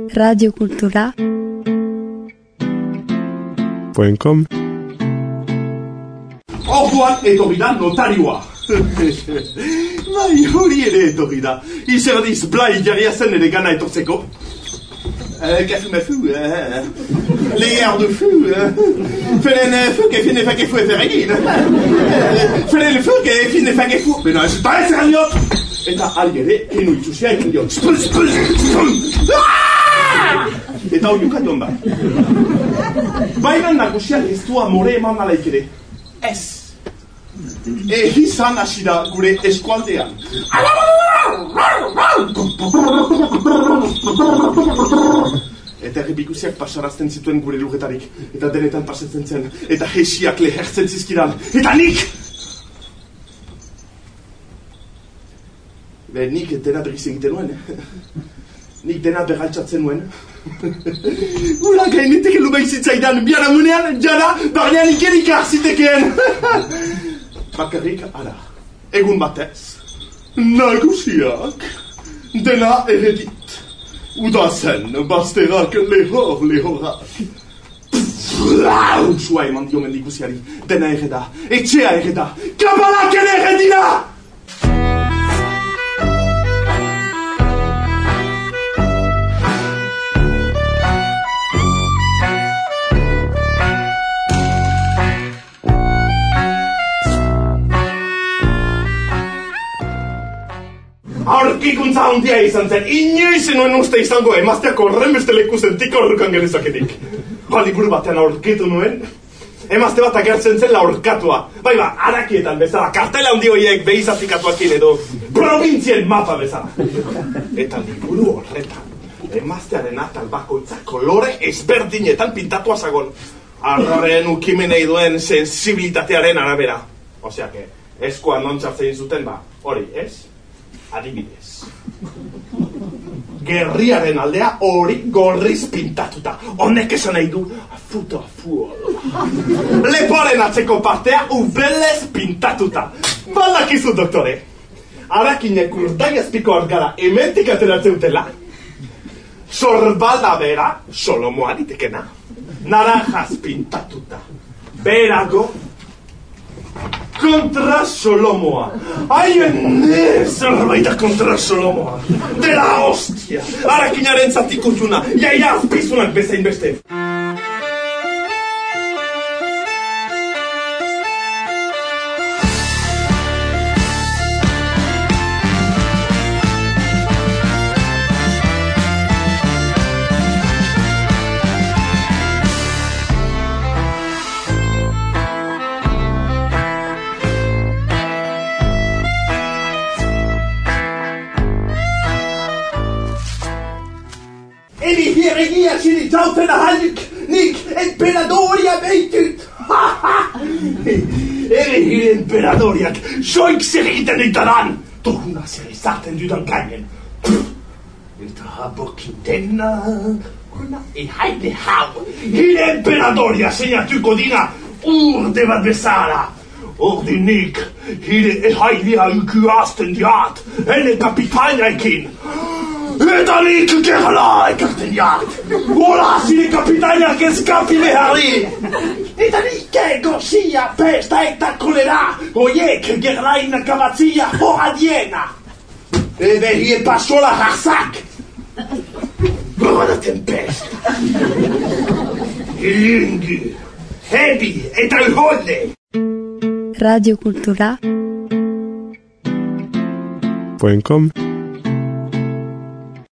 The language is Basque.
radiokultura.com. Orduan etorri da notarioa. Bai, hori ere etorri da. Izerdiz blai jarria zen ere gana etortzeko. Qu'est-ce que fou, les airs de fou, fais le fou qui finit pas qu'il faut faire rien. Fais le fou qui finit pas qu'il faut. Mais non, c'est pas sérieux. Eta algere, enu itxusia egin dio. Spuz. Eta hori ukatu honda. Baina nagusiak ez du amore eman alaik ere. Ez. Izan hasi da gure eskualdean. Eta errepikusiak pasarazten zituen gure lugetarik. Eta denetan pasatzen zen. Eta hesiak lehertzen zizkidan. Eta nik! Nik dena berriz egiten nuen. Nik dena berraltzatzen nuen. Gura gainetek elu behizitzaidan. Biaramunean, jara, barnean ikerik arzitekeen. Bakarrik, ara, egun batez, nagusiak, dena erredit. Udazen, bazterak lehorak. Utsua eman dio mendikusiari, dena erreda, etxea erreda, kabalak ere erredina! Aurkikuntza handia izan zen, inoiz nuen uste izango emazteako horrenbeste leku zentik aurrukan genezaketik. Liburu batean aurkitu nuen, emazte bat agertzen zen laurkatua. Bai ba, harakietan bezala, kartela handi horiek behizazikatuakin edo provintzien mapa bezala. Eta liburu horretan, emaztearen atal bakoitza kolore ezberdinetan pintatua zagon. Arraren ukimenei duen sensibilitatearen arabera. Osea que, eskuan nontxartzein zuten ba, hori, ez? Adibidez. Gerriaren aldea hori gorriz pintatuta. Honek esan nahi du full. Leporen atzeko partea ubelez pintatuta. Balakizu, doktore. Harakinek urtai azpiko argara hementik ateratzen utela. Sorbalda bera, Solomoa ditekena. Naranjaz pintatuta. Berago kontra Solomoa. Haien zerbaita kontra Solomoa. De la hostia. Harakinaren zatikutuna. Jaia azpizunak bezain beste. Egia zini zauten ahalik, nik emperadoria behitut. Hire emperadoriak, soik zer egiten ditaran. Toguna zer izaten dudan gainen. Eta bokindena, kuna ehaide hau. Hire emperadoria seinatuko dina urde bat bezala. Ordinik, hire ehaidea ikuazten diat, ene kapitainaekin. Eta nik gerla ekarten jart. Hola, zire kapitainak eskapi beharri. Eta nik gozia, pesta eta kolera. Oiek gerlain akabatzia horadiena. Ebe hie pasola jarzak. Badaten pesta. Ilingi, hebi eta lholde. radiokultura.com